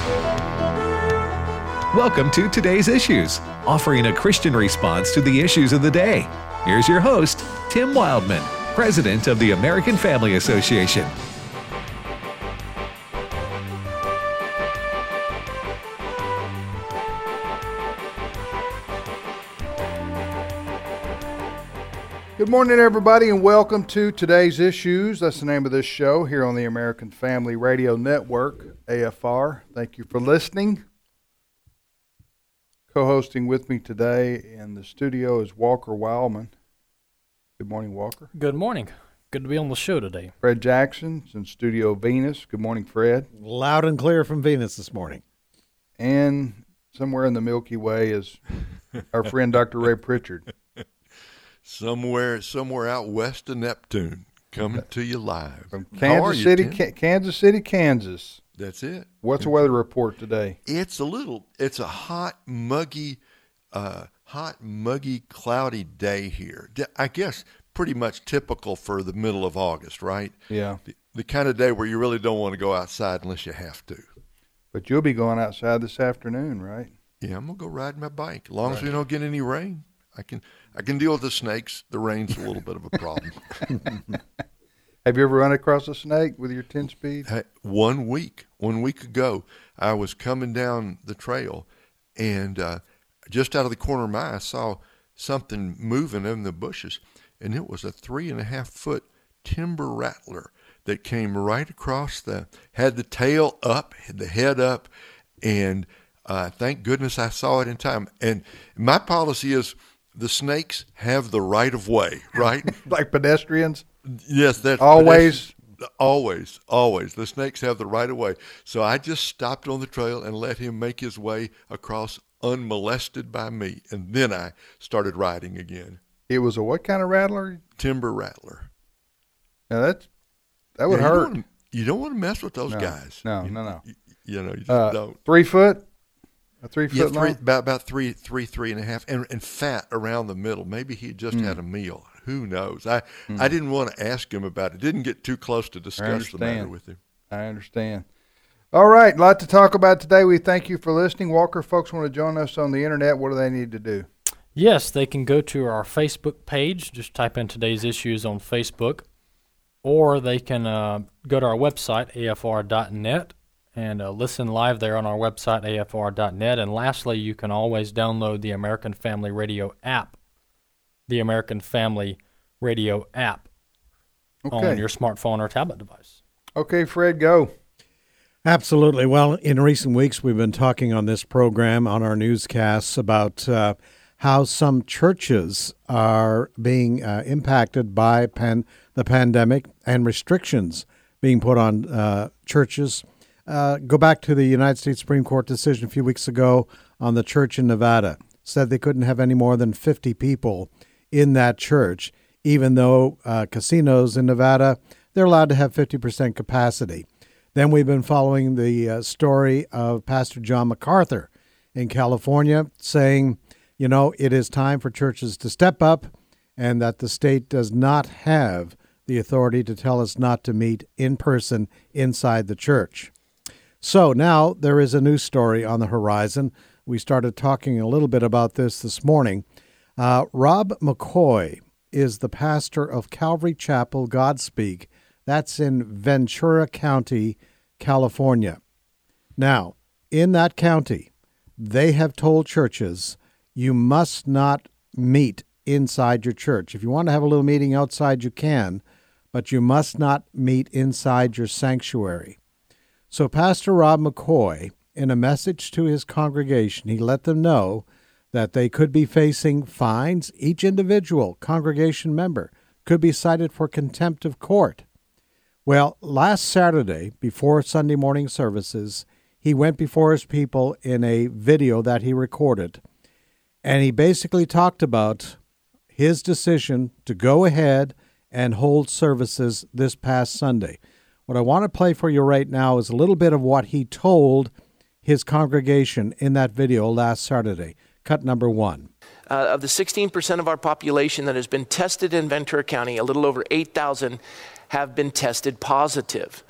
Welcome to Today's Issues, offering a Christian response to the issues of the day. Here's your host, Tim Wildman, President of the American Family Association. Good morning, everybody, and welcome to Today's Issues. That's the name of this show here on the American Family Radio Network, AFR. Thank you for listening. Co-hosting with me today in the studio is Walker Wildman. Good morning, Walker. Good morning. Good to be on the show today. Fred Jackson's in Studio Venus. Good morning, Fred. Loud and clear from Venus this morning. And somewhere in the Milky Way is our friend Dr. Ray Pritchard. Somewhere out west of Neptune, coming to you live. From Kansas City, Kansas. That's it. What's the weather report today? It's a hot, muggy, cloudy day here. I guess pretty much typical for the middle of August, right? Yeah. The kind of day where you really don't want to go outside unless you have to. But you'll be going outside this afternoon, right? Yeah, I'm going to go ride my bike. As long as we don't get any rain, I can deal with the snakes. The rain's a little bit of a problem. Have you ever run across a snake with your 10-speed? Hey, 1 week ago, I was coming down the trail, and just out of the corner of my eye, I saw something moving in the bushes, and it was a 3.5-foot timber rattler that came right across had the tail up, had the head up, and thank goodness I saw it in time. And my policy is the snakes have the right of way, right? Like pedestrians? Yes, that's always. Always. The snakes have the right of way. So I just stopped on the trail and let him make his way across unmolested by me. And then I started riding again. It was a what kind of rattler? Timber rattler. Now that would hurt. You don't want to mess with those guys. No. You just don't. 3 foot? A 3 foot long? About three and a half, and fat around the middle. Maybe he just had a meal. Who knows? I didn't want to ask him about it. Didn't get too close to discuss the matter with him. I understand. All right, a lot to talk about today. We thank you for listening. Walker, folks want to join us on the internet. What do they need to do? Yes, they can go to our Facebook page. Just type in Today's Issues on Facebook. Or they can go to our website, afr.net, and listen live there on our website, afr.net. And lastly, you can always download the American Family Radio app. The American Family Radio app on your smartphone or tablet device. Okay, Fred, go. Absolutely. Well, in recent weeks, we've been talking on this program, on our newscasts, about how some churches are being impacted by the pandemic and restrictions being put on churches. Go back to the United States Supreme Court decision a few weeks ago on the church in Nevada. Said they couldn't have any more than 50 people in that church, even though casinos in Nevada, they're allowed to have 50% capacity. Then we've been following the story of Pastor John MacArthur in California saying, it is time for churches to step up and that the state does not have the authority to tell us not to meet in person inside the church. So now there is a new story on the horizon. We started talking a little bit about this morning. Rob McCoy is the pastor of Calvary Chapel Godspeak. That's in Ventura County, California. Now, in that county, they have told churches you must not meet inside your church. If you want to have a little meeting outside, you can, but you must not meet inside your sanctuary. So Pastor Rob McCoy, in a message to his congregation, he let them know that they could be facing fines. Each individual congregation member could be cited for contempt of court. Well, last Saturday, before Sunday morning services, he went before his people in a video that he recorded, and he basically talked about his decision to go ahead and hold services this past Sunday. What I want to play for you right now is a little bit of what he told his congregation in that video last Saturday. Cut number 1. Of the 16% of our population that has been tested in Ventura County, a little over 8,000 have been tested positive.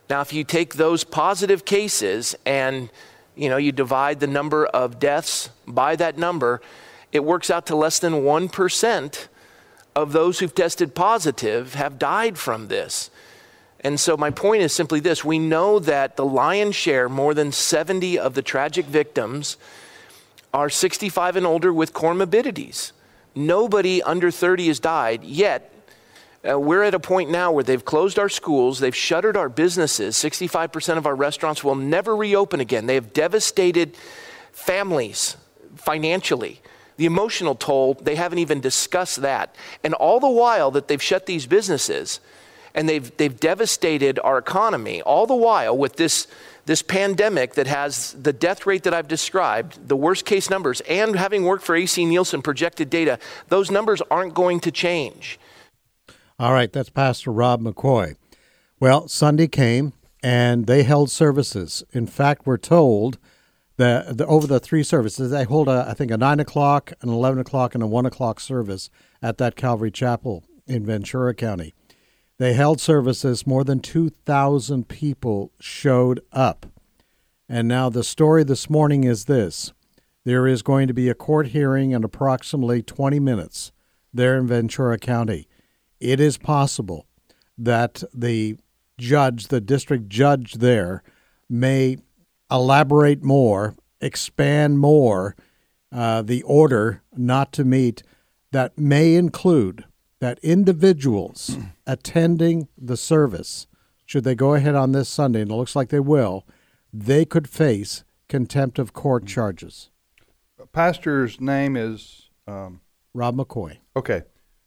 Now, if you take those positive cases and you divide the number of deaths by that number, it works out to less than 1% of those who've tested positive have died from this. And so my point is simply this: we know that the lion's share, more than 70 of the tragic victims, are 65 and older with comorbidities. Nobody under 30 has died, yet we're at a point now where they've closed our schools, they've shuttered our businesses. 65% of our restaurants will never reopen again. They have devastated families financially. The emotional toll, they haven't even discussed that. And all the while that they've shut these businesses and they've devastated our economy, all the while with this pandemic that has the death rate that I've described, the worst case numbers, and having worked for AC Nielsen projected data, those numbers aren't going to change. All right, that's Pastor Rob McCoy. Well, Sunday came, and they held services. In fact, we're told that over the three services, they hold, I think, a 9 o'clock, an 11 o'clock, and a 1 o'clock service at that Calvary Chapel in Ventura County. They held services. More than 2,000 people showed up. And now the story this morning is this. There is going to be a court hearing in approximately 20 minutes there in Ventura County. It is possible that the judge, the district judge there, may elaborate more, expand more the order not to meet that may include that individuals attending the service, should they go ahead on this Sunday, and it looks like they will, they could face contempt of court charges. Pastor's name is? Rob McCoy. Okay.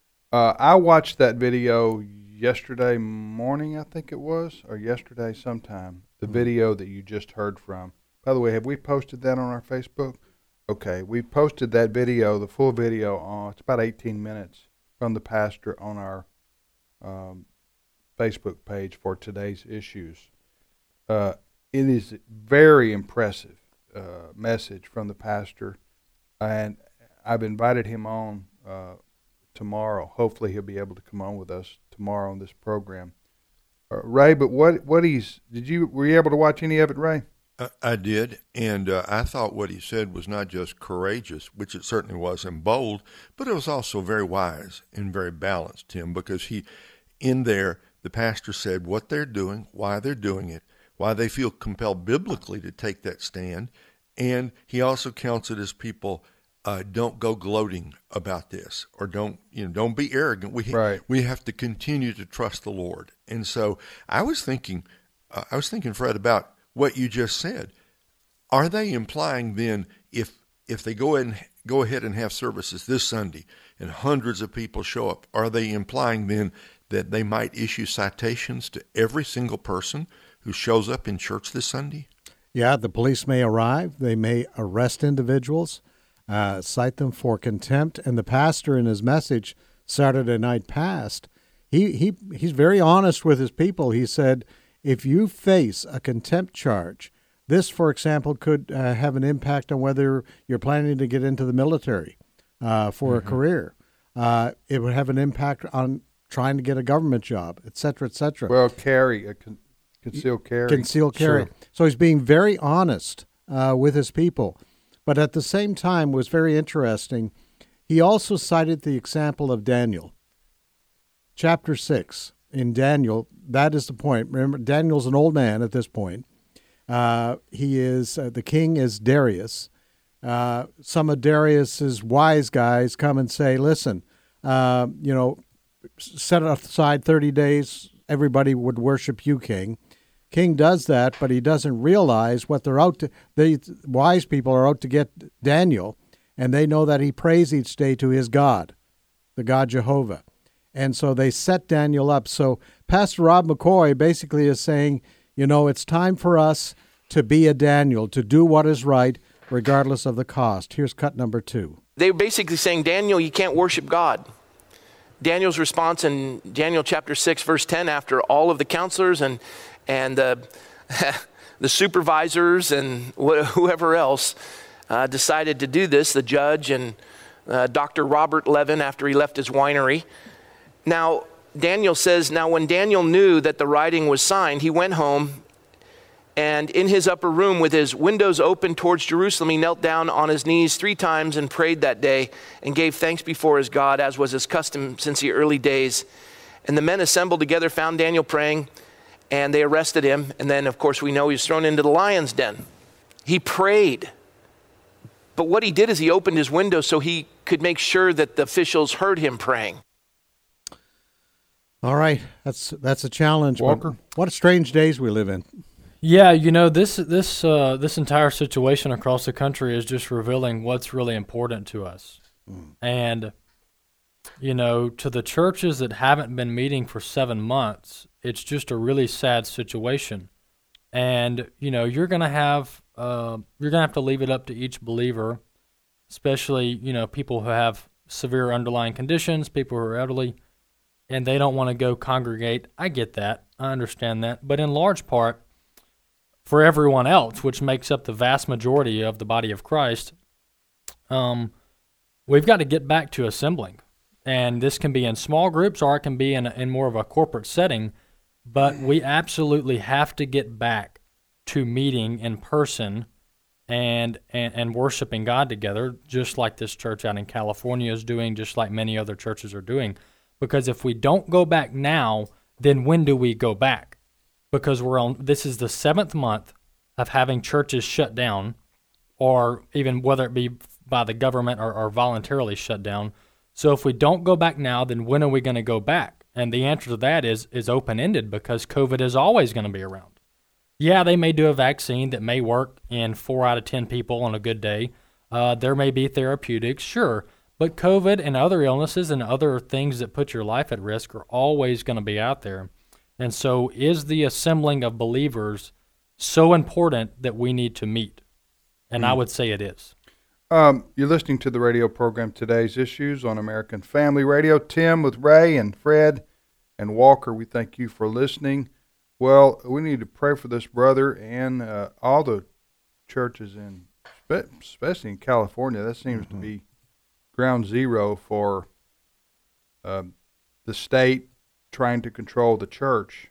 I watched that video yesterday morning, I think it was, or yesterday sometime, the video that you just heard from. By the way, have we posted that on our Facebook? Okay, we posted that video, the full video, it's about 18 minutes from the pastor on our Facebook page for today's issues. It is very impressive message from the pastor, and I've invited him on tomorrow. Hopefully he'll be able to come on with us tomorrow on this program. Ray, but were you able to watch any of it, Ray? I did, and I thought what he said was not just courageous, which it certainly was, and bold, but it was also very wise and very balanced, Tim, because in there, the pastor said what they're doing, why they're doing it, why they feel compelled biblically to take that stand, and he also counseled his people, don't go gloating about this, or don't be arrogant. We have to continue to trust the Lord. And so I was thinking, Fred, about what you just said. Are they implying then, if they go ahead and have services this Sunday and hundreds of people show up, are they implying then that they might issue citations to every single person who shows up in church this Sunday? Yeah, the police may arrive. They may arrest individuals, cite them for contempt. And the pastor, in his message Saturday night past, he's very honest with his people. He said, if you face a contempt charge, this, for example, could have an impact on whether you're planning to get into the military for a career. It would have an impact on trying to get a government job, et cetera, et cetera. Well, concealed carry. Concealed carry. Sure. So he's being very honest with his people. But at the same time, was very interesting, he also cited the example of Daniel. Chapter 6. In Daniel, that is the point. Remember, Daniel's an old man at this point. He is the king is Darius. Some of Darius's wise guys come and say, "Listen, set aside 30 days. Everybody would worship you, king." King does that, but he doesn't realize what they're out to. The wise people are out to get Daniel, and they know that he prays each day to his God, the God Jehovah. And so they set Daniel up. So Pastor Rob McCoy basically is saying, it's time for us to be a Daniel, to do what is right, regardless of the cost. Here's cut number 2. They were basically saying, Daniel, you can't worship God. Daniel's response in Daniel chapter 6, verse 10, after all of the counselors and the supervisors and whoever else decided to do this, the judge and Dr. Robert Levin, after he left his winery. Now, Daniel says, now when Daniel knew that the writing was signed, he went home, and in his upper room with his windows open towards Jerusalem, he knelt down on his knees 3 times and prayed that day and gave thanks before his God, as was his custom since the early days. And the men assembled together, found Daniel praying, and they arrested him. And then, of course, we know he was thrown into the lion's den. He prayed. But what he did is he opened his window so he could make sure that the officials heard him praying. All right, that's a challenge. Walker? What strange days we live in. Yeah, this entire situation across the country is just revealing what's really important to us. And to the churches that haven't been meeting for 7 months, it's just a really sad situation. And you're gonna have to leave it up to each believer, especially people who have severe underlying conditions, people who are elderly, and they don't want to go congregate. I get that. I understand that. But in large part, for everyone else, which makes up the vast majority of the body of Christ, we've got to get back to assembling. And this can be in small groups or it can be in more of a corporate setting, but we absolutely have to get back to meeting in person and worshiping God together, just like this church out in California is doing, just like many other churches are doing. Because if we don't go back now, then when do we go back? Because this is the 7th month of having churches shut down, or even whether it be by the government or voluntarily shut down. So if we don't go back now, then when are we going to go back? And the answer to that is open-ended, because COVID is always going to be around. Yeah, they may do a vaccine that may work in 4 out of 10 people on a good day. There may be therapeutics, sure. But COVID and other illnesses and other things that put your life at risk are always going to be out there. And so is the assembling of believers so important that we need to meet? And I would say it is. You're listening to the radio program Today's Issues on American Family Radio. Tim with Ray and Fred and Walker, we thank you for listening. Well, we need to pray for this brother and all the churches, especially in California. That seems to be ground zero for the state trying to control the church.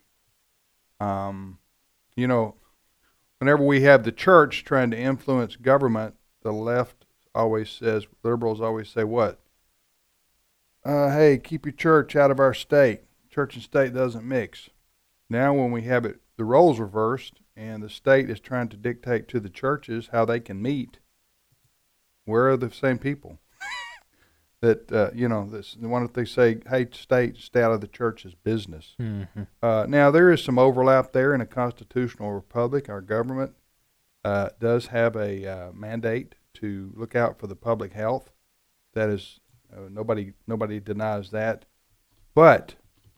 Whenever we have the church trying to influence government, the left always says, liberals always say what? Hey, keep your church out of our state. Church and state doesn't mix. Now when we have the roles reversed and the state is trying to dictate to the churches how they can meet, where are the same people? That, why don't they say, hey, state, stay out of the church's business. Mm-hmm. Now, there is some overlap there in a constitutional republic. Our government does have a mandate to look out for the public health. That is, nobody denies that. But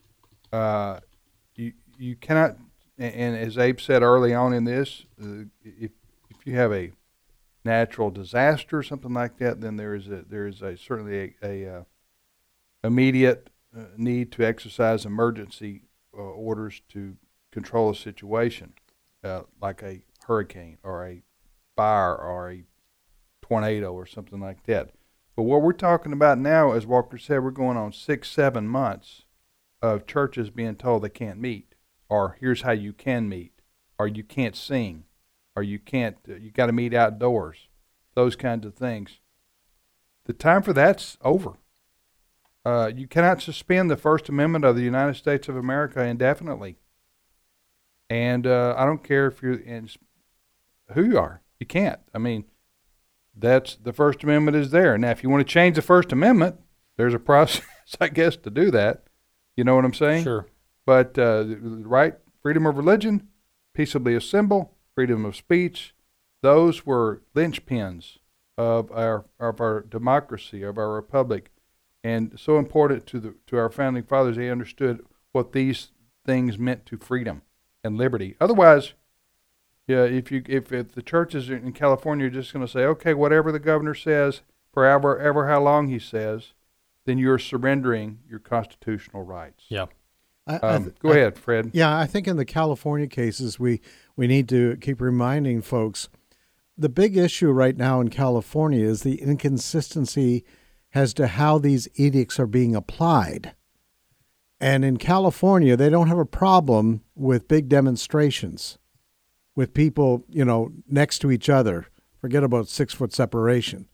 you cannot, and as Abe said early on in this, if you have a natural disaster or something like that, then there is certainly a immediate need to exercise emergency orders to control a situation, like a hurricane or a fire or a tornado or something like that. But what we're talking about now, as Walker said, we're going on 6-7 months of churches being told they can't meet, or here's how you can meet, or you can't sing, or you can't, you got to meet outdoors, those kinds of things. The time for that's over. You cannot suspend the First Amendment of the United States of America indefinitely. And I don't care if you're who you are, you can't. I mean, that's the First Amendment is there. Now, if you want to change the First Amendment, there's a process, I guess, to do that. You know what I'm saying? Sure. But right, freedom of religion, peaceably assemble, freedom of speech, those were linchpins of our democracy, of our republic, and so important to our founding fathers. They understood what these things meant to freedom and liberty. Otherwise, yeah, if the churches in California are just going to say, okay, whatever the governor says, for ever how long he says, then you're surrendering your constitutional rights. Yeah. Go ahead, Fred. Yeah, I think in the California cases, we need to keep reminding folks, the big issue right now in California is the inconsistency as to how these edicts are being applied. And in California, they don't have a problem with big demonstrations, with people, next to each other. Forget about 6-foot separation.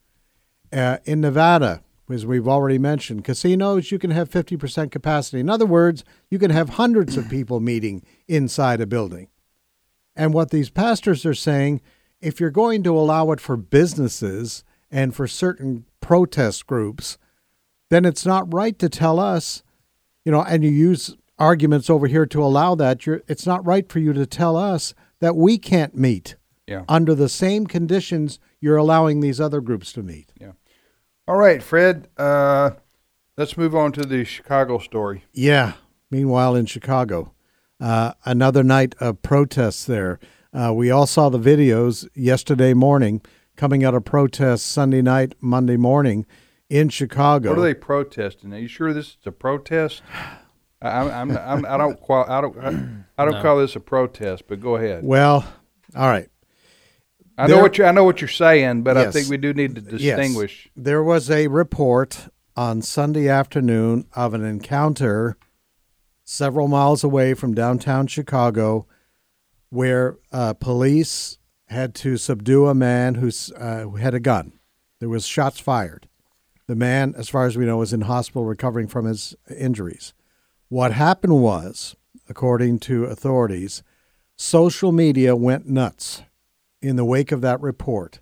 In Nevada, as we've already mentioned, casinos, you can have 50% capacity. In other words, you can have hundreds of people meeting inside a building. And what these pastors are saying, if you're going to allow it for businesses and for certain protest groups, then it's not right to tell us, and you use arguments over here to allow that. It's not right for you to tell us that we can't meet under the same conditions you're allowing these other groups to meet. Yeah. All right, Fred, let's move on to the Chicago story. Yeah. Meanwhile, in Chicago, another night of protests there. We all saw the videos yesterday morning coming out of protests Sunday night, Monday morning in Chicago. What are they protesting? Are you sure this is a protest? I don't call this a protest, but go ahead. Well, all right. I know what you're saying, but yes, I think we do need to distinguish. Yes. There was a report on Sunday afternoon of an encounter several miles away from downtown Chicago where police had to subdue a man who had a gun. There was shots fired. The man, as far as we know, was in hospital recovering from his injuries. What happened was, according to authorities, social media went nuts in the wake of that report,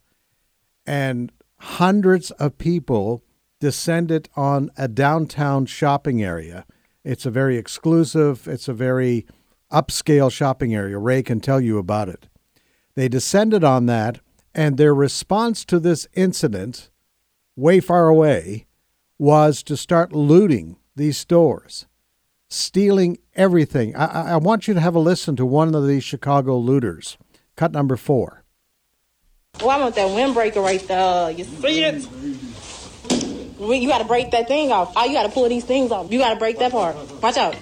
and hundreds of people descended on a downtown shopping area. It's a very exclusive, it's a very upscale shopping area. Ray can tell you about it. They descended on that, and their response to this incident, way far away, was to start looting these stores, stealing everything. I want you to have a listen to one of these Chicago looters. Cut number 4. Oh, I want that windbreaker right there. You see it? You got to break that thing off. Oh, you got to pull these things off. You got to break that part. Watch out.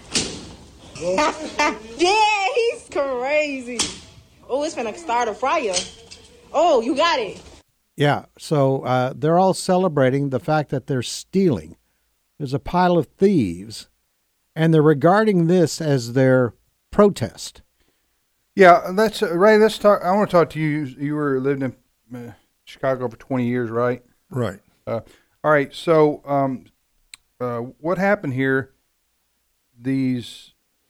Yeah, he's crazy. Oh, it's finna start a fire. Oh, you got it. Yeah, so they're all celebrating the fact that they're stealing. There's a pile of thieves, and they're regarding this as their protest. Yeah, that's Ray. Let's talk. I want to talk to you. You were living in Chicago for 20 years, right? Right. All right. So, what happened here? These,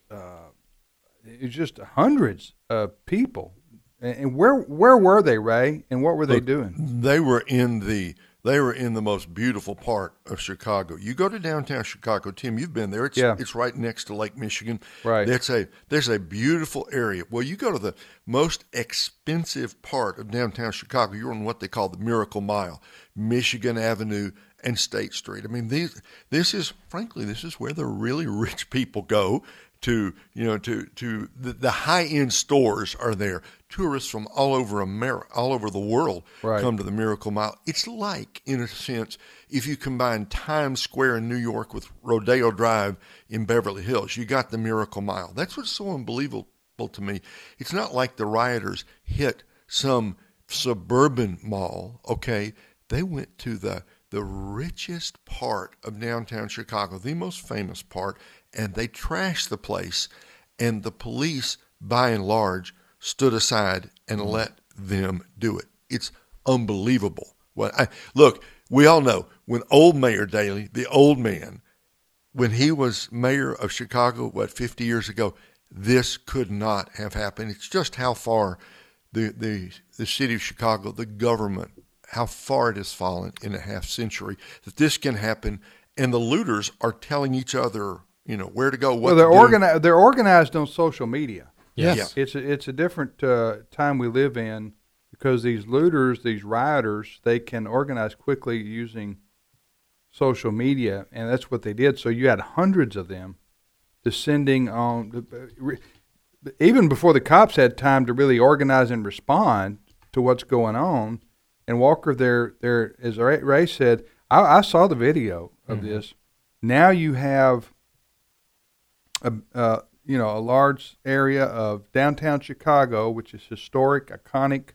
it's just hundreds of people. And where were they, Ray? And what were they doing? They were in the most beautiful part of Chicago. You go to downtown Chicago, Tim. You've been there. It's right next to Lake Michigan. Right. There's a beautiful area. Well, you go to the most expensive part of downtown Chicago. You're on what they call the Miracle Mile, Michigan Avenue and State Street. I mean, this is where the really rich people go. To the high-end stores are there. Tourists from all over the world come to the Miracle Mile. It's like, in a sense, if you combine Times Square in New York with Rodeo Drive in Beverly Hills, you got the Miracle Mile. That's what's so unbelievable to me. It's not like the rioters hit some suburban mall, okay? They went to the richest part of downtown Chicago, the most famous part, and they trashed the place, and the police, by and large, stood aside and let them do it. It's unbelievable. Look, we all know when old Mayor Daley, the old man, when he was mayor of Chicago, 50 years ago, this could not have happened. It's just how far the city of Chicago, the government, how far it has fallen in a half century that this can happen, and the looters are telling each other, where to go, what to do. They're organized on social media. Yes. Yeah. It's a different time we live in because these looters, these rioters, they can organize quickly using social media, and that's what they did. So you had hundreds of them descending on, even before the cops had time to really organize and respond to what's going on. And Walker, there, as Ray said, I saw the video of this. Now you have a large area of downtown Chicago, which is historic, iconic,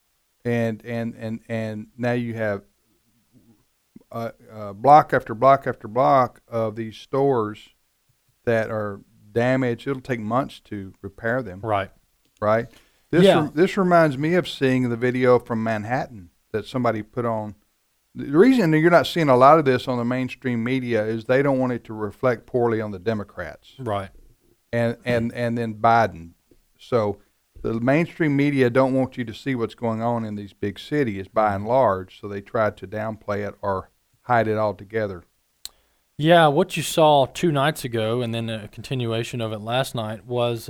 and now you have block after block after block of these stores that are damaged. It'll take months to repair them. Right. Right. This reminds me of seeing the video from Manhattan that somebody put on. The reason you're not seeing a lot of this on the mainstream media is they don't want it to reflect poorly on the Democrats. Right. And then Biden. So the mainstream media don't want you to see what's going on in these big cities by and large, so they try to downplay it or hide it altogether. Yeah, what you saw 2 nights ago and then a continuation of it last night was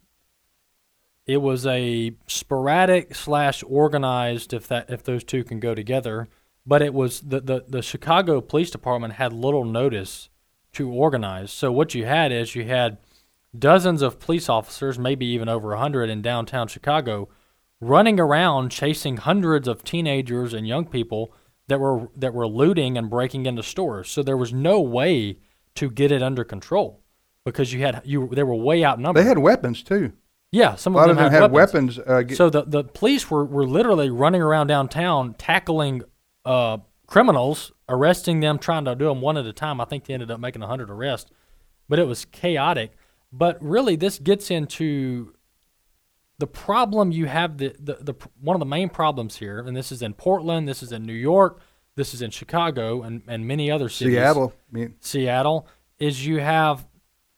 it was a sporadic / organized, if those two can go together, but it was the Chicago Police Department had little notice to organize. So what you had dozens of police officers, maybe even over 100 in downtown Chicago, running around chasing hundreds of teenagers and young people that were looting and breaking into stores. So there was no way to get it under control because they were way outnumbered. They had weapons too. Yeah, some of them had weapons. So the police were literally running around downtown tackling criminals, arresting them, trying to do them one at a time. I think they ended up making 100 arrests, but it was chaotic. But really, this gets into the problem you have. The one of the main problems here, and this is in Portland, this is in New York, this is in Chicago, and many other cities. Seattle, is you have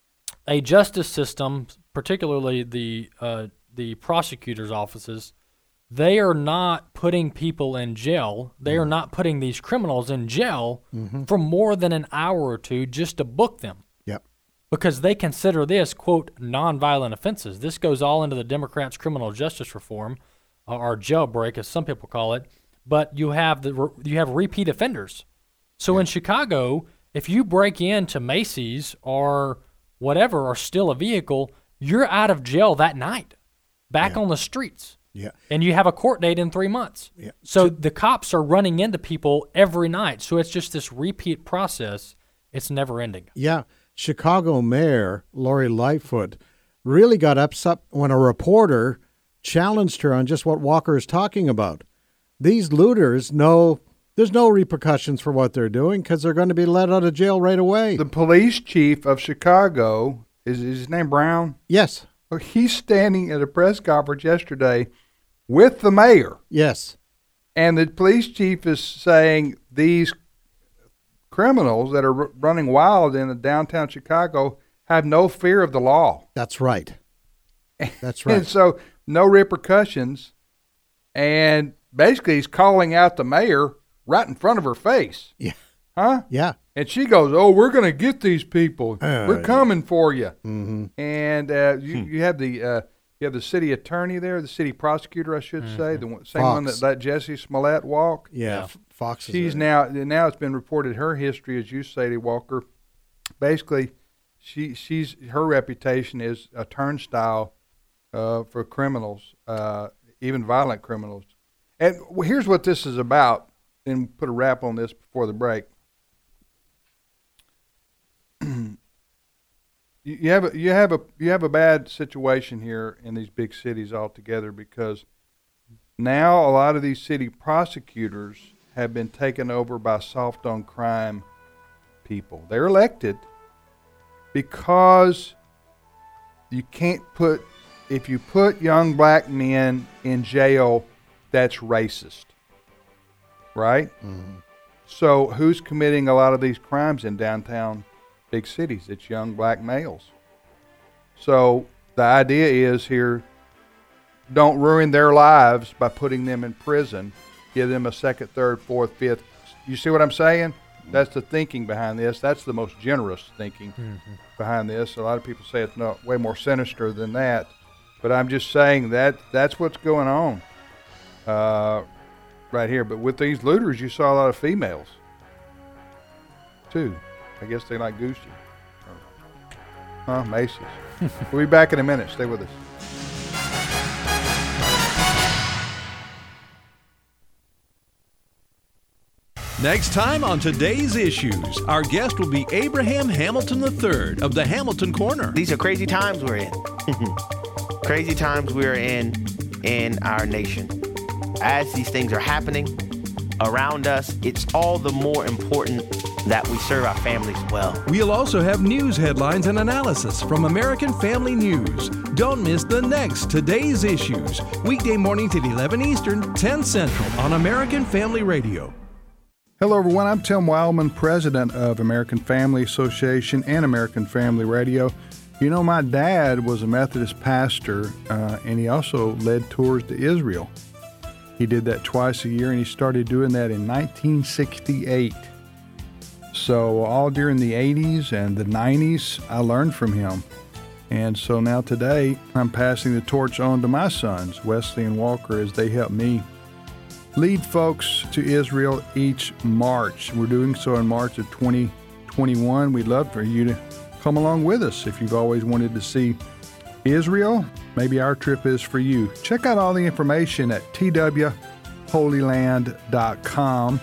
a justice system, particularly the prosecutors' offices. They are not putting people in jail. They are not putting these criminals in jail for more than an hour or two just to book them. Because they consider this, quote, nonviolent offenses. This goes all into the Democrats' criminal justice reform, or jailbreak, as some people call it. But you have repeat offenders. So in Chicago, if you break into Macy's or whatever, or steal a vehicle, you're out of jail that night, back on the streets. Yeah. And you have a court date in 3 months. Yeah. So the cops are running into people every night. So it's just this repeat process. It's never ending. Yeah. Chicago Mayor Lori Lightfoot really got upset when a reporter challenged her on just what Walker is talking about. These looters know there's no repercussions for what they're doing because they're going to be let out of jail right away. The police chief of Chicago, is his name Brown? Yes. He's standing at a press conference yesterday with the mayor. Yes. And the police chief is saying these criminals that are running wild in the downtown Chicago have no fear of the law. That's right. That's right. And so no repercussions. And basically he's calling out the mayor right in front of her face. Yeah. Huh? Yeah. And she goes, "Oh, we're going to get these people. We're coming for you." Mm-hmm. And you have the city attorney there, the city prosecutor, I should say, the same one that let Jesse Smollett walk. Yeah. Fox. She's now it's been reported her history, as you say, to Walker. Basically, she's her reputation is a turnstile for criminals, even violent criminals. And here's what this is about. And put a wrap on this before the break. You have a bad situation here in these big cities altogether because now a lot of these city prosecutors have been taken over by soft on crime people. They're elected because if you put young black men in jail, that's racist, right? Mm-hmm. So who's committing a lot of these crimes in downtown big cities? It's young black males. So the idea is here, don't ruin their lives by putting them in prison. Give them a second, third, fourth, fifth. You see what I'm saying? That's the thinking behind this. That's the most generous thinking behind this. A lot of people say it's not way more sinister than that. But I'm just saying that's what's going on right here. But with these looters, you saw a lot of females, too. I guess they like Gucci. Macy's. We'll be back in a minute. Stay with us. Next time on Today's Issues, our guest will be Abraham Hamilton III of the Hamilton Corner. These are crazy times we're in. Crazy times we're in our nation. As these things are happening around us, it's all the more important that we serve our families well. We'll also have news headlines and analysis from American Family News. Don't miss the next Today's Issues, weekday mornings at 11 Eastern, 10 Central on American Family Radio. Hello, everyone. I'm Tim Wildman, president of American Family Association and American Family Radio. You know, my dad was a Methodist pastor, and he also led tours to Israel. He did that twice a year, and he started doing that in 1968. So all during the 80s and the 90s, I learned from him. And so now today, I'm passing the torch on to my sons, Wesley and Walker, as they help me lead folks to Israel each March. We're doing so in March of 2021. We'd love for you to come along with us. If you've always wanted to see Israel, maybe our trip is for you. Check out all the information at twholyland.com,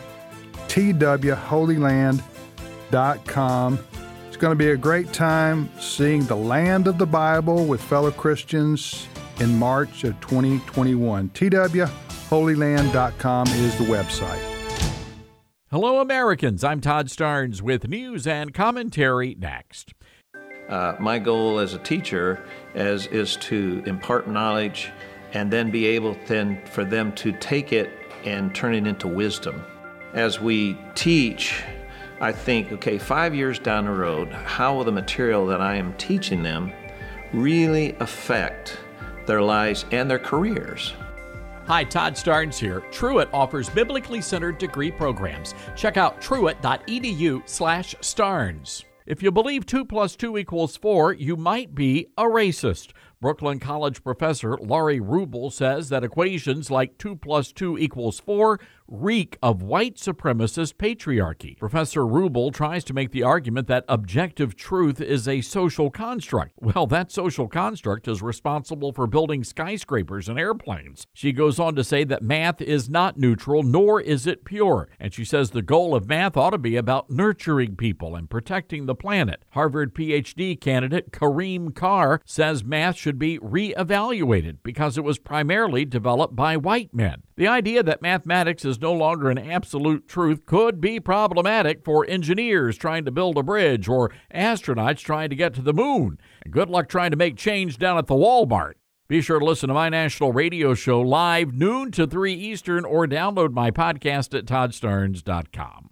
twholyland.com. It's going to be a great time seeing the land of the Bible with fellow Christians in March of 2021. twholyland.com is the website. Hello, Americans. I'm Todd Starnes with news and commentary next. My goal as a teacher is to impart knowledge and then be able then for them to take it and turn it into wisdom. As we teach, I think, okay, 5 years down the road, how will the material that I am teaching them really affect their lives and their careers? Hi, Todd Starnes here. Truett offers biblically centered degree programs. Check out truett.edu/Starnes. If you believe 2 + 2 = 4, you might be a racist. Brooklyn College professor Laurie Rubel says that equations like 2 + 2 = 4 reek of white supremacist patriarchy. Professor Rubel tries to make the argument that objective truth is a social construct. Well, that social construct is responsible for building skyscrapers and airplanes. She goes on to say that math is not neutral, nor is it pure. And she says the goal of math ought to be about nurturing people and protecting the planet. Harvard PhD candidate Kareem Carr says math should be reevaluated because it was primarily developed by white men. The idea that mathematics is no longer an absolute truth could be problematic for engineers trying to build a bridge or astronauts trying to get to the moon. And good luck trying to make change down at the Walmart. Be sure to listen to my national radio show live noon to 3 Eastern or download my podcast at toddstarnes.com.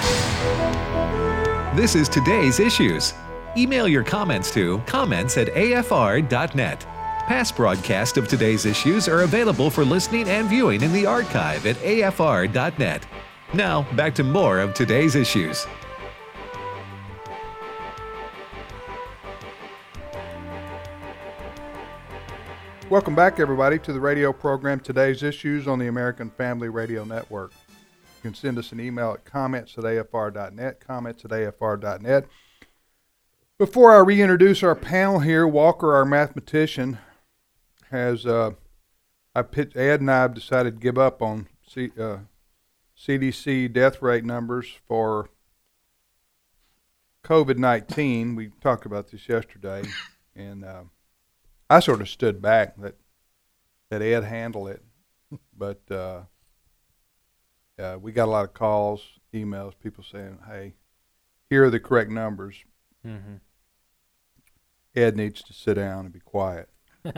This is Today's Issues. Email your comments to comments@afr.net. Past broadcasts of Today's Issues are available for listening and viewing in the archive at afr.net. Now, back to more of Today's Issues. Welcome back, everybody, to the radio program Today's Issues on the American Family Radio Network. You can send us an email at comments@afr.net, comments@afr.net. Before I reintroduce our panel here, Walker, our mathematician, has Ed and I have decided to give up on CDC death rate numbers for COVID-19. We talked about this yesterday, and I sort of stood back that Ed handled it, but we got a lot of calls, emails, people saying, "Hey, here are the correct numbers." Mm-hmm. Ed needs to sit down and be quiet.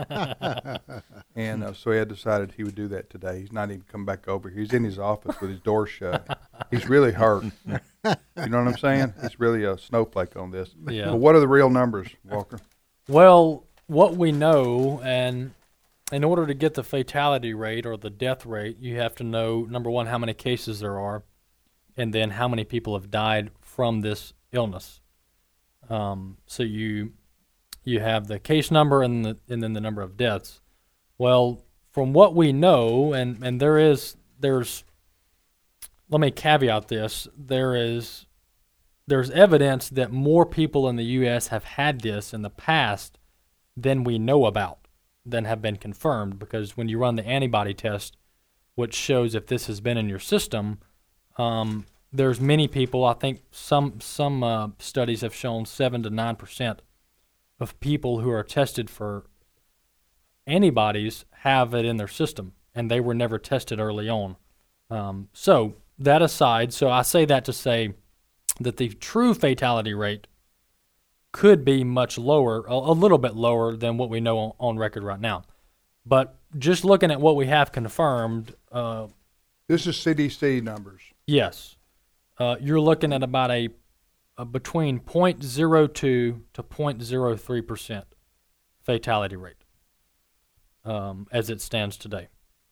And so Ed decided he would do that today. He's not even come back over here. He's in his office with his door shut. He's really hurt. You know what I'm saying? He's really a snowflake on this. Yeah. But what are the real numbers, Walker? Well, what we know, and in order to get the fatality rate or the death rate, you have to know, number one, how many cases there are, and then how many people have died from this illness. So you have the case number and then the number of deaths. Well, from what we know, and there's let me caveat this, there's evidence that more people in the U.S. have had this in the past than we know about, than have been confirmed, because when you run the antibody test, which shows if this has been in your system, there's many people, I think some studies have shown 7 to 9% of people who are tested for antibodies have it in their system, and they were never tested early on. So that aside, so I say that to say that the true fatality rate could be much lower, a little bit lower than what we know on record right now. But just looking at what we have confirmed, this is CDC numbers. Yes, you're looking at about a between 0.02 to 0.03% fatality rate as it stands today.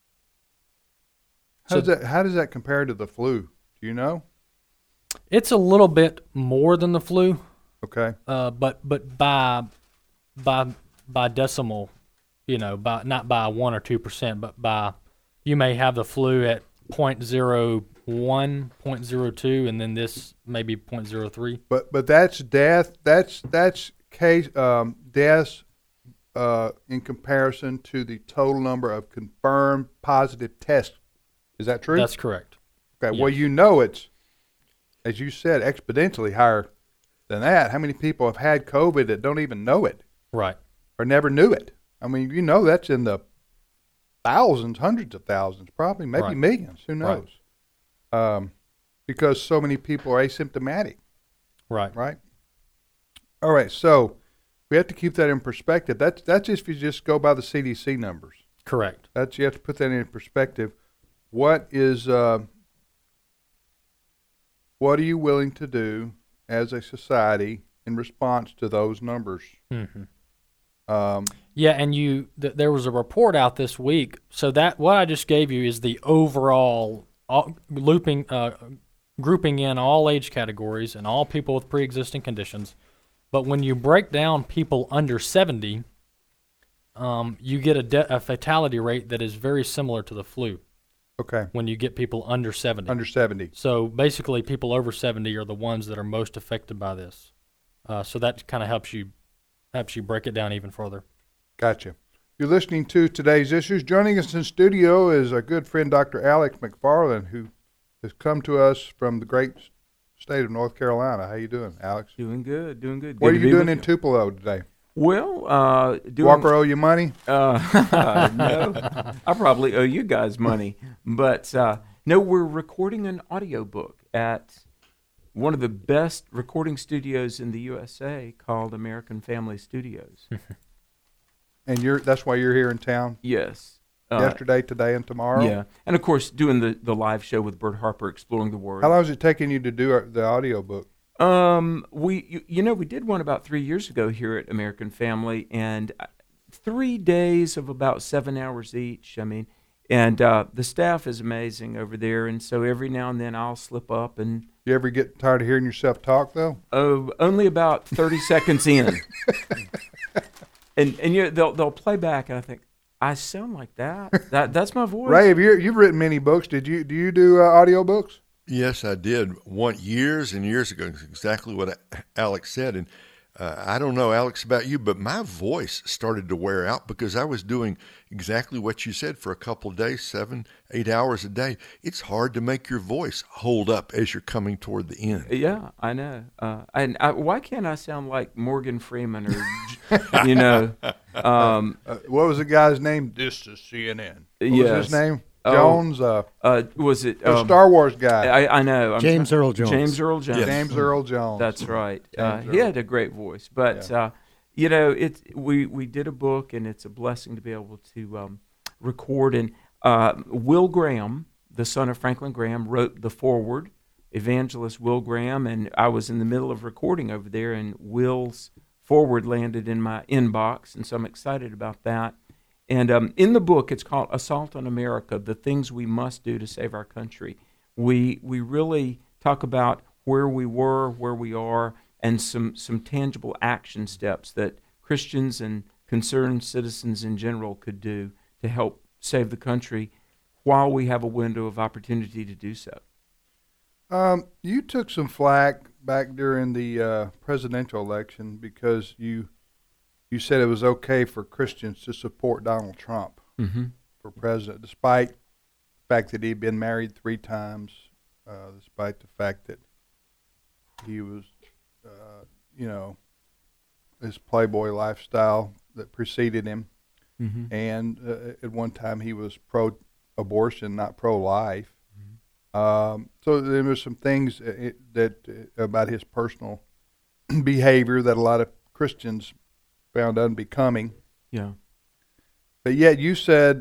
How does that compare to the flu? Do you know? It's a little bit more than the flu. Okay. But by decimal, by not by 1 or 2%, but by you may have the flu at 0.01, 0.02, and then this maybe 0.03. But that's death. That's case deaths in comparison to the total number of confirmed positive tests. Is that true? That's correct. Okay. Yes. Well, it's, as you said, exponentially higher than that. How many people have had COVID that don't even know it? Right. Or never knew it? I mean, that's in the thousands, hundreds of thousands, probably, maybe Right. millions. Who knows? Right. Because so many people are asymptomatic. Right. Right. All right. So we have to keep that in perspective. That's if you just go by the CDC numbers. Correct. You have to put that in perspective. What are you willing to do as a society in response to those numbers? Mm-hmm. And there was a report out this week. So that what I just gave you is the overall grouping in all age categories and all people with pre-existing conditions. But when you break down people under 70, you get a fatality rate that is very similar to the flu. Okay. When you get people under 70. Under 70. So basically, people over 70 are the ones that are most affected by this. So that kind of helps you break it down even further. Gotcha. You're listening to Today's Issues. Joining us in studio is our good friend Dr. Alex McFarland, who has come to us from the great state of North Carolina. How you doing, Alex? Doing good. What are you doing in Tupelo today? Well, Walker owe you money? No, I probably owe you guys money. But no, we're recording an audiobook at one of the best recording studios in the USA called American Family Studios. And that's why you're here in town? Yes. Yesterday, today, and tomorrow? Yeah. And, of course, doing the live show with Bert Harper, Exploring the Word. How long is it taking you to do the audiobook? We did one about 3 years ago here at American Family, and 3 days of about 7 hours each. I mean, and the staff is amazing over there, and so every now and then I'll slip up and. You ever get tired of hearing yourself talk though? Oh, only about 30 seconds in. And they'll play back, and I think I sound like that. That's my voice. Ray, you've written many books. Do you do audiobooks? Yes, I did. Years and years ago, exactly what Alex said. And I don't know, Alex, about you, but my voice started to wear out because I was doing exactly what you said for a couple of days, 7-8 hours a day. It's hard to make your voice hold up as you're coming toward the end. Yeah, I know. Why can't I sound like Morgan Freeman or, what was the guy's name? This is CNN. What was his name? Jones? Was it? The Star Wars guy. I know. James Earl Jones. James Earl Jones. Yes. James Earl Jones. That's right. He had a great voice. But, we did a book, and it's a blessing to be able to record. And Will Graham, the son of Franklin Graham, wrote the foreword, Evangelist Will Graham. And I was in the middle of recording over there, and Will's foreword landed in my inbox. And so I'm excited about that. And in the book, it's called Assault on America, The Things We Must Do to Save Our Country. We really talk about where we were, where we are, and some tangible action steps that Christians and concerned citizens in general could do to help save the country while we have a window of opportunity to do so. You took some flack back during the presidential election because you said it was okay for Christians to support Donald Trump for president, despite the fact that he'd been married 3 times, despite the fact that he was, his playboy lifestyle that preceded him. And at one time he was pro-abortion, not pro-life. So there were some things that about his personal behavior that a lot of Christians found unbecoming. Yeah. But yet you said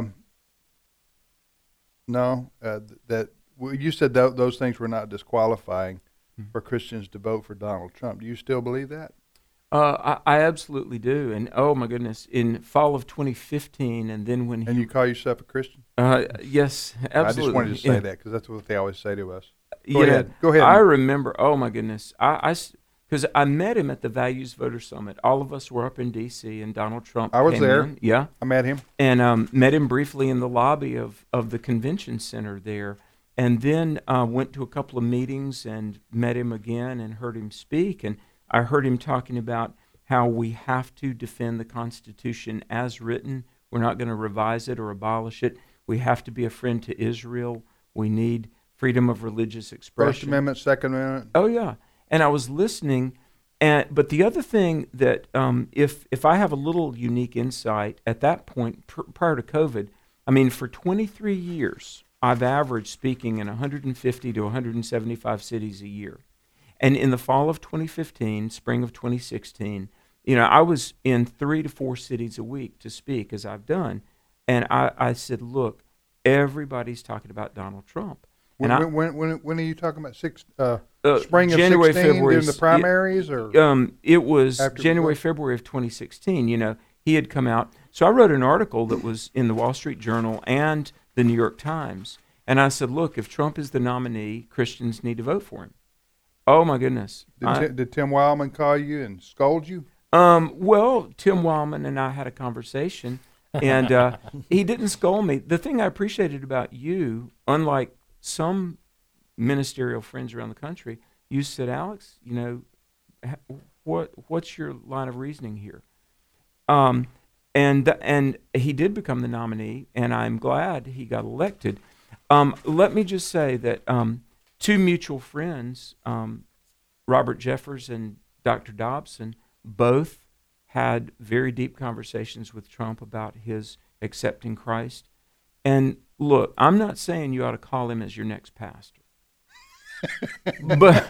you said those things were not disqualifying for Christians to vote for Donald Trump. Do you still believe that? I absolutely do. And oh my goodness, in fall of 2015, and then when you call yourself a Christian? Yes, absolutely. I just wanted to say that because that's what they always say to us. Go ahead. Go ahead. I remember. Oh my goodness, because I met him at the Values Voter Summit. All of us were up in D.C. and Donald Trump. I was came there. in. Yeah, I met him and met him briefly in the lobby of the convention center there. And then went to a couple of meetings and met him again and heard him speak. And I heard him talking about how we have to defend the Constitution as written. We're not going to revise it or abolish it. We have to be a friend to Israel. We need freedom of religious expression. First Amendment, Second Amendment. Oh, yeah. And I was listening. But the other thing that if I have a little unique insight, at that point, prior to COVID, I mean, for 23 years, I've averaged speaking in 150 to 175 cities a year. And in the fall of 2015, spring of 2016, I was in 3 to 4 cities a week to speak, as I've done. And I said, look, everybody's talking about Donald Trump. When are you talking about? Spring of January, 16 February, during the primaries? Or it was January, February of 2016. He had come out. So I wrote an article that was in the Wall Street Journal and the New York Times. And I said, look, if Trump is the nominee, Christians need to vote for him. Oh, my goodness. Did Tim Wildman call you and scold you? Well, Tim Wildman and I had a conversation, and he didn't scold me. The thing I appreciated about you, unlike some ministerial friends around the country, you said, Alex, what's your line of reasoning here? And he did become the nominee, and I'm glad he got elected. Let me just say that two mutual friends, Robert Jeffers and Dr. Dobson, both had very deep conversations with Trump about his accepting Christ. And look, I'm not saying you ought to call him as your next pastor. but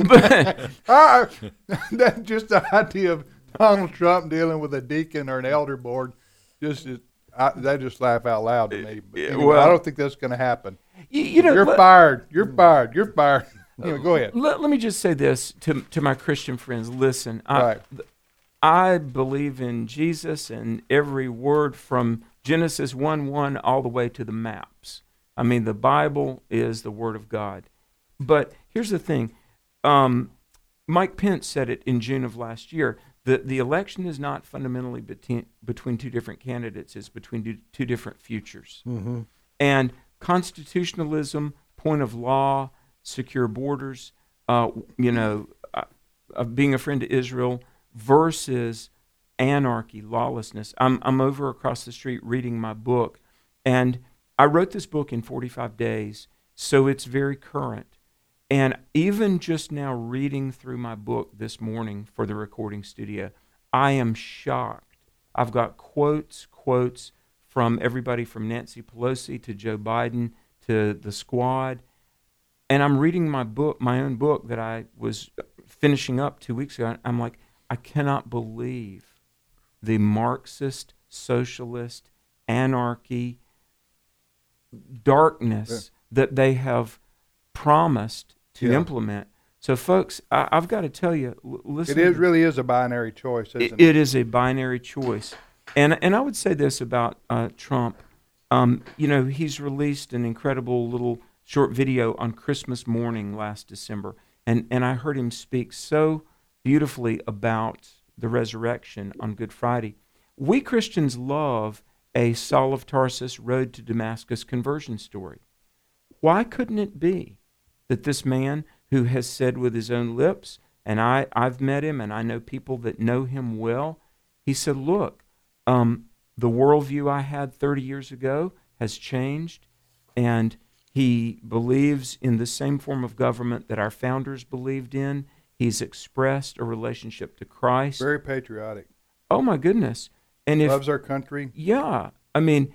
that's just the idea of Donald Trump dealing with a deacon or an elder board. They just laugh out loud to me. But, I don't think that's going to happen. You're fired. You're fired. You're fired. Go ahead. Let me just say this to my Christian friends. Listen, right. I believe in Jesus and every word from Genesis 1:1 all the way to the maps. I mean, the Bible is the Word of God. But here's the thing. Mike Pence said it in June of last year. The election is not fundamentally between two different candidates. It's between two different futures. Mm-hmm. And constitutionalism, point of law, secure borders, being a friend to Israel versus anarchy, lawlessness. I'm over across the street reading my book, and I wrote this book in 45 days, so it's very current. And even just now reading through my book this morning for the recording studio, I am shocked. I've got quotes from everybody from Nancy Pelosi to Joe Biden to the squad. And I'm reading my own book that I was finishing up 2 weeks ago. And I'm like, I cannot believe the Marxist, socialist, anarchy, darkness that they have promised to implement. So, folks, I've got to tell you, listen. It really is a binary choice, isn't it? It is a binary choice. And I would say this about Trump. He's released an incredible little short video on Christmas morning last December. And I heard him speak so beautifully about the resurrection on Good Friday. We Christians love a Saul of Tarsus road to Damascus conversion story. Why couldn't it be that this man who has said with his own lips, and I've met him and I know people that know him well, he said, look, the worldview I had 30 years ago has changed, and he believes in the same form of government that our founders believed in. He's expressed a relationship to Christ. Very patriotic. Oh, my goodness. And loves our country. Yeah. I mean,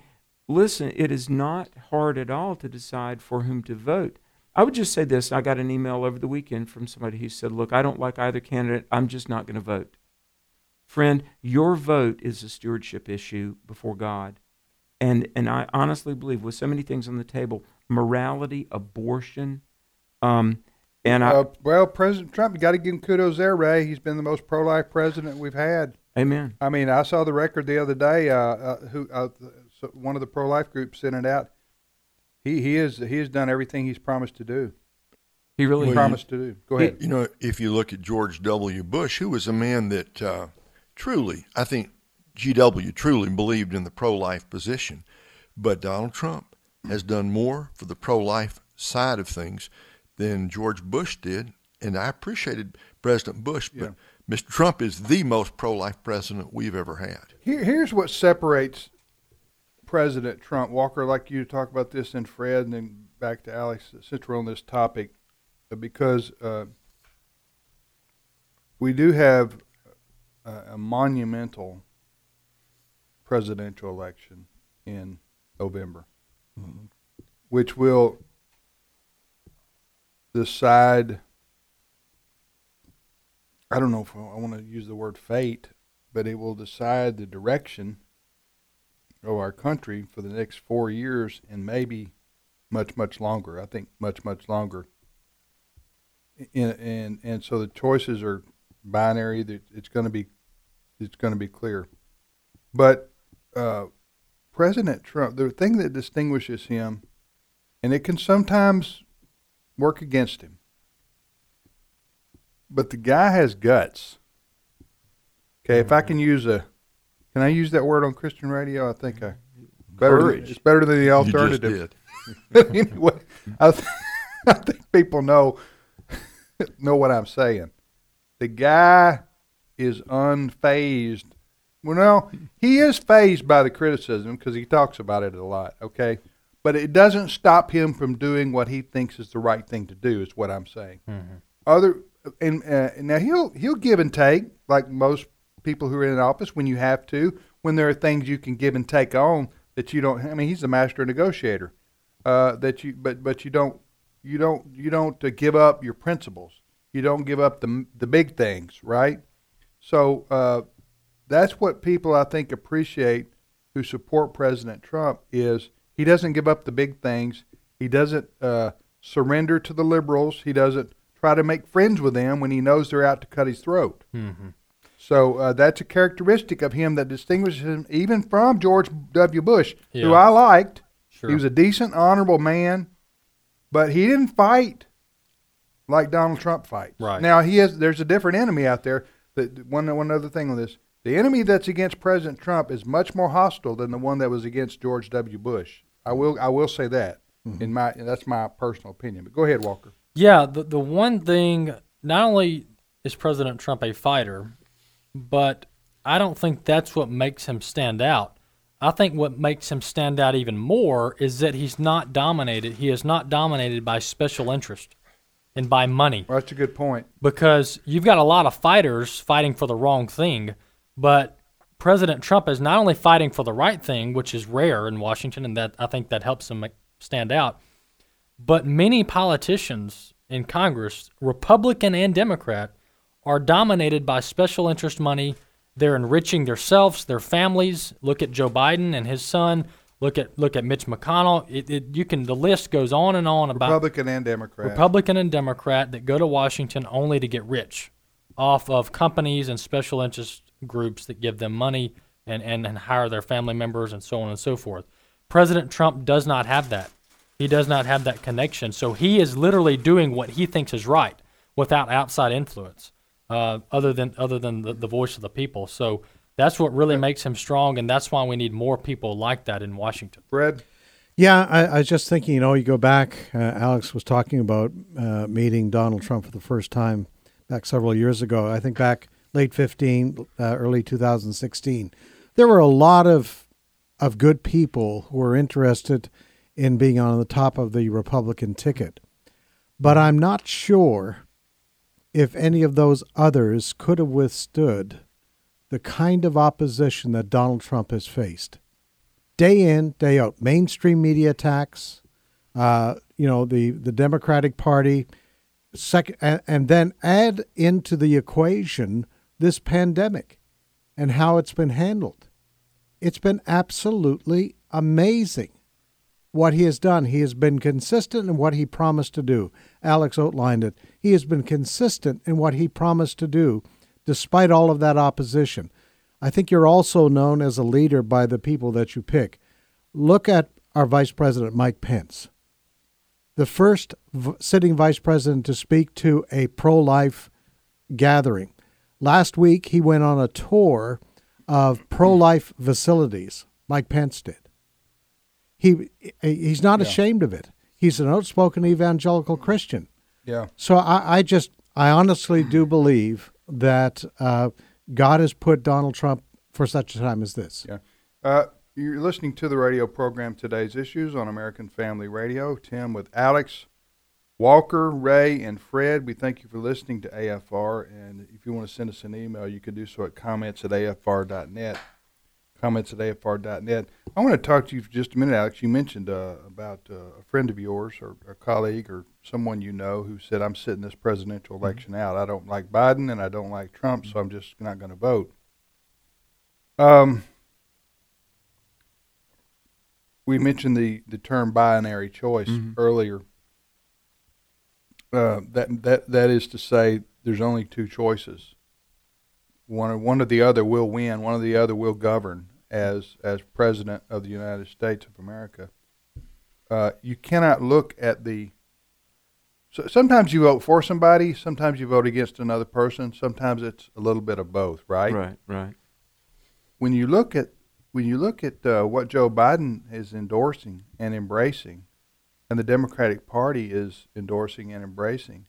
listen, it is not hard at all to decide for whom to vote. I would just say this. I got an email over the weekend from somebody who said, look, I don't like either candidate. I'm just not going to vote. Friend, your vote is a stewardship issue before God. And I honestly believe with so many things on the table, morality, abortion, well, President Trump, you got to give him kudos there, Ray. He's been the most pro-life president we've had. Amen. I mean, I saw the record the other day. One of the pro-life groups sent it out. He has done everything he's promised to do. He really promised to do. Go ahead. You know, if you look at George W. Bush, who was a man that truly, I think GW truly believed in the pro-life position, but Donald Trump has done more for the pro-life side of things than George Bush did, and I appreciated President Bush, but Mr. Trump is the most pro-life president we've ever had. Here's what separates President Trump. Walker, I'd like you to talk about this, and Fred, and then back to Alex, since we're on this topic, because we do have a monumental presidential election in November, which will decide, I don't know if I want to use the word fate, but it will decide the direction of our country for the next 4 years and maybe much, much longer. I think much, much longer. And so the choices are binary. That it's going to be clear. But President Trump, the thing that distinguishes him, and it can sometimes work against him, but the guy has guts. Okay, if I can use can I use that word on Christian radio? I think it's better than the alternative. You just did. Anyway, I think people know what I'm saying. The guy is unfazed. Well, he is fazed by the criticism because he talks about it a lot, okay? But it doesn't stop him from doing what he thinks is the right thing to do, is what I'm saying. Now he'll give and take, like most people who are in office, when you have to, when there are things you can give and take on that you don't. I mean, he's a master negotiator. But you don't give up your principles. You don't give up the big things, right? So that's what people, I think, appreciate who support President Trump, is he doesn't give up the big things. He doesn't surrender to the liberals. He doesn't try to make friends with them when he knows they're out to cut his throat. Mm-hmm. So that's a characteristic of him that distinguishes him even from George W. Bush, who I liked. Sure. He was a decent, honorable man, but he didn't fight like Donald Trump fights. Right. Now, there's a different enemy out there. One other thing on this. The enemy that's against President Trump is much more hostile than the one that was against George W. Bush. I will say that. Mm-hmm. That's my personal opinion. But go ahead, Walker. Yeah, the one thing, not only is President Trump a fighter, but I don't think that's what makes him stand out. I think what makes him stand out even more is that he's not dominated. He is not dominated by special interest and by money. Well, that's a good point. Because you've got a lot of fighters fighting for the wrong thing, but President Trump is not only fighting for the right thing, which is rare in Washington, and that I think that helps him stand out, but many politicians in Congress, Republican and Democrat, are dominated by special interest money. They're enriching themselves, their families. Look at Joe Biden and his son. Look at Mitch McConnell. The list goes on and on about Republican and Democrat that go to Washington only to get rich off of companies and special interest groups that give them money and hire their family members and so on and so forth. President Trump does not have that. He does not have that connection. So he is literally doing what he thinks is right without outside influence, other than the voice of the people. So that's what really makes him strong, and that's why we need more people like that in Washington. Fred? Yeah, I was just thinking, you go back, Alex was talking about meeting Donald Trump for the first time back several years ago. I think back late 2015, early 2016. There were a lot of good people who were interested in being on the top of the Republican ticket. But I'm not sure if any of those others could have withstood the kind of opposition that Donald Trump has faced. day in, day out. Mainstream media attacks, the Democratic Party, and then add into the equation this pandemic and how it's been handled. It's been absolutely amazing what he has done. He has been consistent in what he promised to do. Alex outlined it. He has been consistent in what he promised to do, despite all of that opposition. I think you're also known as a leader by the people that you pick. Look at our Vice President, Mike Pence, the first sitting vice president to speak to a pro-life gathering. Last week, he went on a tour of pro-life facilities. Mike Pence did. He's not ashamed of it. He's an outspoken evangelical Christian. Yeah. So I honestly do believe that God has put Donald Trump for such a time as this. Yeah. You're listening to the radio program Today's Issues on American Family Radio. Tim with Alex, Walker, Ray, and Fred. We thank you for listening to AFR. And if you want to send us an email, you can do so at comments@afr.net. Comments@afr.net. I want to talk to you for just a minute, Alex. You mentioned about a friend of yours or a colleague or someone you know who said, I'm sitting this presidential election out. I don't like Biden and I don't like Trump, so I'm just not going to vote. We mentioned the term binary choice earlier. That is to say, there's only two choices. One or the other will win. One or the other will govern as president of the United States of America. You cannot look at the. So sometimes you vote for somebody. Sometimes you vote against another person. Sometimes it's a little bit of both. Right. Right. When you look at what Joe Biden is endorsing and embracing, and the Democratic Party is endorsing and embracing,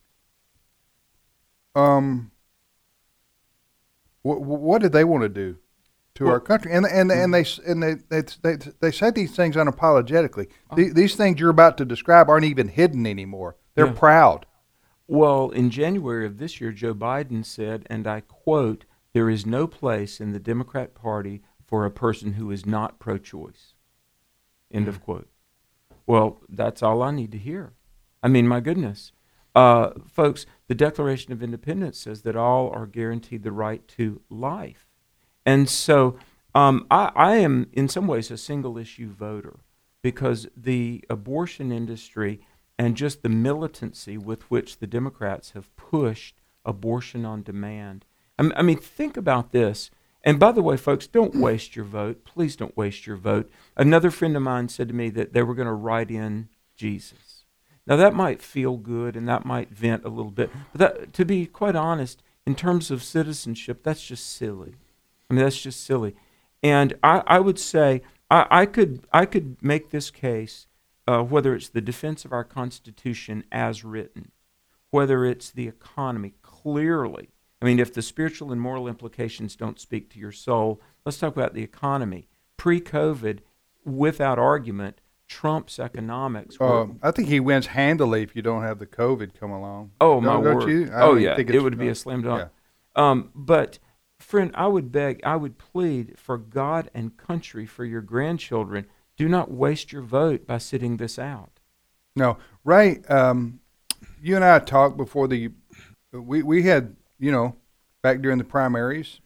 what do they want to do to our country? And they say these things unapologetically. These things you're about to describe aren't even hidden anymore. They're proud. Well, in January of this year, Joe Biden said, and I quote, "There is no place in the Democrat Party for a person who is not pro-choice." End of quote. Well, that's all I need to hear. I mean, my goodness. Folks, the Declaration of Independence says that all are guaranteed the right to life. And so I am, in some ways, a single-issue voter because the abortion industry and just the militancy with which the Democrats have pushed abortion on demand. I mean, think about this. And by the way, folks, don't waste your vote. Please don't waste your vote. Another friend of mine said to me that they were going to write in Jesus. Now, that might feel good and that might vent a little bit. But that, to be quite honest, in terms of citizenship, that's just silly. I mean, that's just silly. And I would say I could make this case, whether it's the defense of our Constitution as written, whether it's the economy, clearly. I mean, if the spiritual and moral implications don't speak to your soul, let's talk about the economy. Pre-COVID, without argument, Trump's economics. I think he wins handily if you don't have the COVID come along. Oh, my word. You? It would be a slam dunk. Yeah. But, friend, I would plead for God and country for your grandchildren. Do not waste your vote by sitting this out. No. Ray, you and I talked before we had, back during the primaries,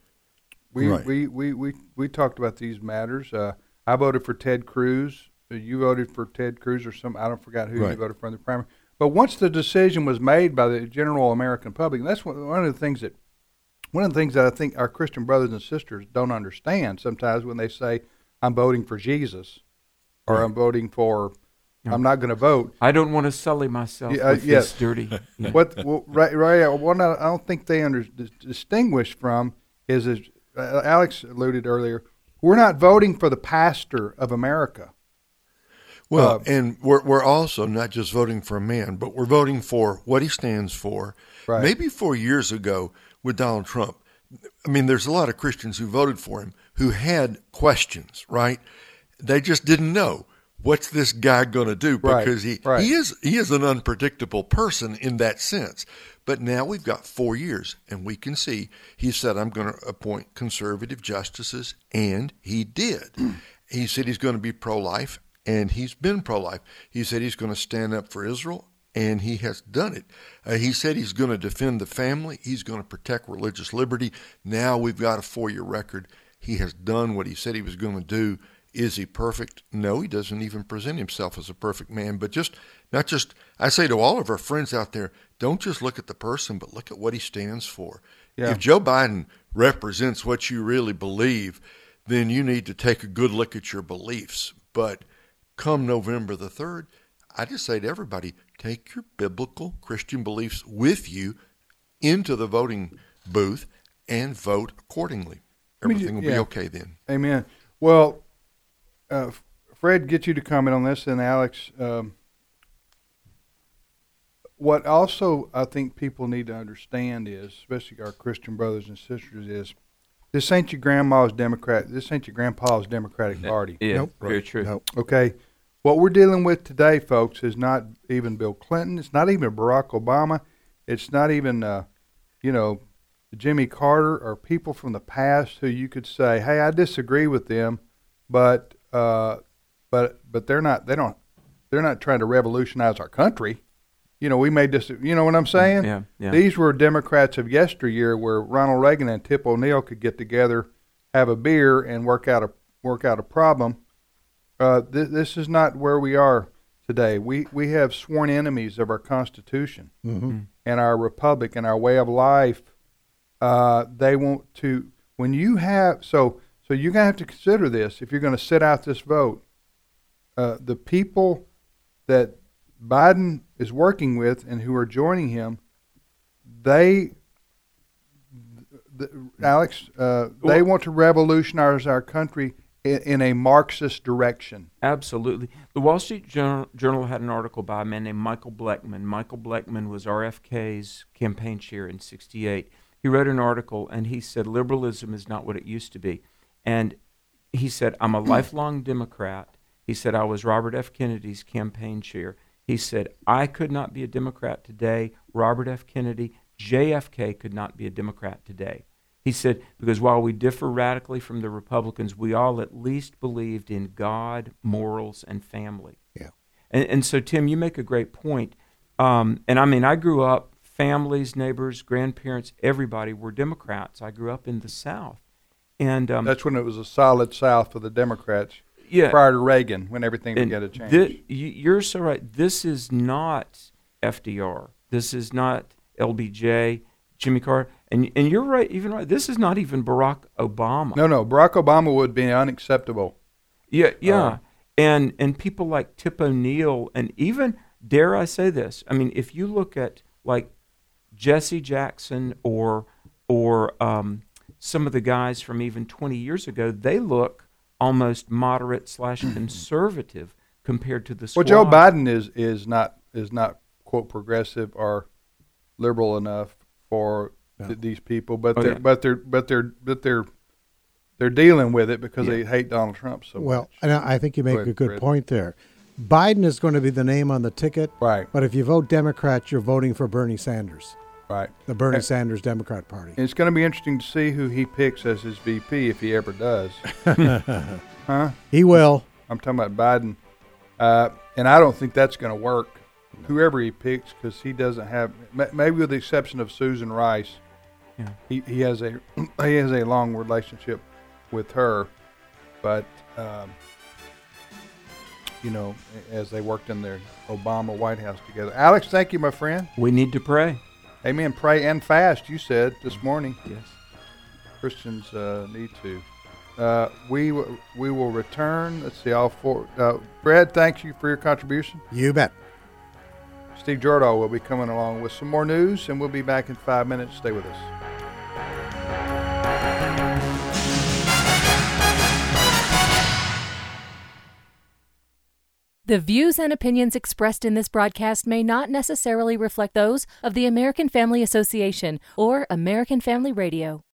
we talked about these matters. I voted for Ted Cruz. You voted for Ted Cruz or I don't forget who you voted for in the primary. But once the decision was made by the general American public, and that's one of the things that I think our Christian brothers and sisters don't understand sometimes when they say, I'm voting for Jesus or I'm voting for, I'm not going to vote. I don't want to sully myself with this dirty. What I don't think they distinguish from is, as Alex alluded earlier, we're not voting for the pastor of America. Well, and we're also not just voting for a man, but we're voting for what he stands for. Right. Maybe 4 years ago with Donald Trump, I mean, there's a lot of Christians who voted for him who had questions, right? They just didn't know. What's this guy going to do? Because he is an unpredictable person in that sense. But now we've got 4 years, and we can see he said, I'm going to appoint conservative justices, and he did. He said he's going to be pro-life, and he's been pro-life. He said he's going to stand up for Israel, and he has done it. He said he's going to defend the family. He's going to protect religious liberty. Now we've got a 4-year record. He has done what he said he was going to do. Is he perfect? No, he doesn't even present himself as a perfect man. But I say to all of our friends out there, don't just look at the person, but look at what he stands for. Yeah. If Joe Biden represents what you really believe, then you need to take a good look at your beliefs. But come November the 3rd, I just say to everybody, take your biblical Christian beliefs with you into the voting booth and vote accordingly. Everything will be okay then. Amen. Well, Fred, get you to comment on this, and Alex. What also I think people need to understand is, especially our Christian brothers and sisters, is this ain't your grandma's Democrat. This ain't your grandpa's Democratic Party. Yeah, nope. Very true. Nope. Okay. What we're dealing with today, folks, is not even Bill Clinton. It's not even Barack Obama. It's not even, Jimmy Carter or people from the past who you could say, "Hey, I disagree with them," but they're not. They're not trying to revolutionize our country. We made this. You know what I'm saying? Yeah. These were Democrats of yesteryear, where Ronald Reagan and Tip O'Neill could get together, have a beer, and work out a problem. This is not where we are today. We have sworn enemies of our Constitution and our republic and our way of life. They want to. When you have so you're gonna have to consider this if you're going to sit out this vote. The people that Biden is working with and who are joining him, Alex, they want to revolutionize our country in a Marxist direction. Absolutely. The Wall Street Journal had an article by a man named Michael Bleckman. Michael Bleckman was RFK's campaign chair in '68. He wrote an article, and he said liberalism is not what it used to be. And he said, I'm a lifelong Democrat. He said, I was Robert F. Kennedy's campaign chair. He said, I could not be a Democrat today. Robert F. Kennedy, JFK could not be a Democrat today. He said, because while we differ radically from the Republicans, we all at least believed in God, morals, and family. Yeah. And so, Tim, you make a great point. And I mean, I grew up, families, neighbors, grandparents, everybody were Democrats. I grew up in the South. And that's when it was a solid South for the Democrats. Yeah. Prior to Reagan, when everything began to change. You're so right. This is not FDR. This is not LBJ, Jimmy Carter. And you're right, even right. This is not even Barack Obama. No. Barack Obama would be unacceptable. Yeah. And people like Tip O'Neill, and even, dare I say this, I mean, if you look at like Jesse Jackson or some of the guys from even 20 years ago, they look almost moderate / conservative compared to the squad. Well, Joe Biden is not quote progressive or liberal enough for these people, but they're dealing with it because they hate Donald Trump so much. Well, and I think you make a good point there. Biden is going to be the name on the ticket, right? But if you vote Democrat, you're voting for Bernie Sanders. Right. The Bernie Sanders Democrat Party. It's going to be interesting to see who he picks as his VP if he ever does. Huh? He will. I'm talking about Biden. And I don't think that's going to work. No. Whoever he picks, because he doesn't have, maybe with the exception of Susan Rice, he has a long relationship with her. But, as they worked in their Obama White House together. Alex, thank you, my friend. We need to pray. Amen. Pray and fast, you said this morning. Yes. Christians need to. We will return. Let's see, all four. Brad, thank you for your contribution. You bet. Steve Jordahl will be coming along with some more news, and we'll be back in 5 minutes. Stay with us. The views and opinions expressed in this broadcast may not necessarily reflect those of the American Family Association or American Family Radio.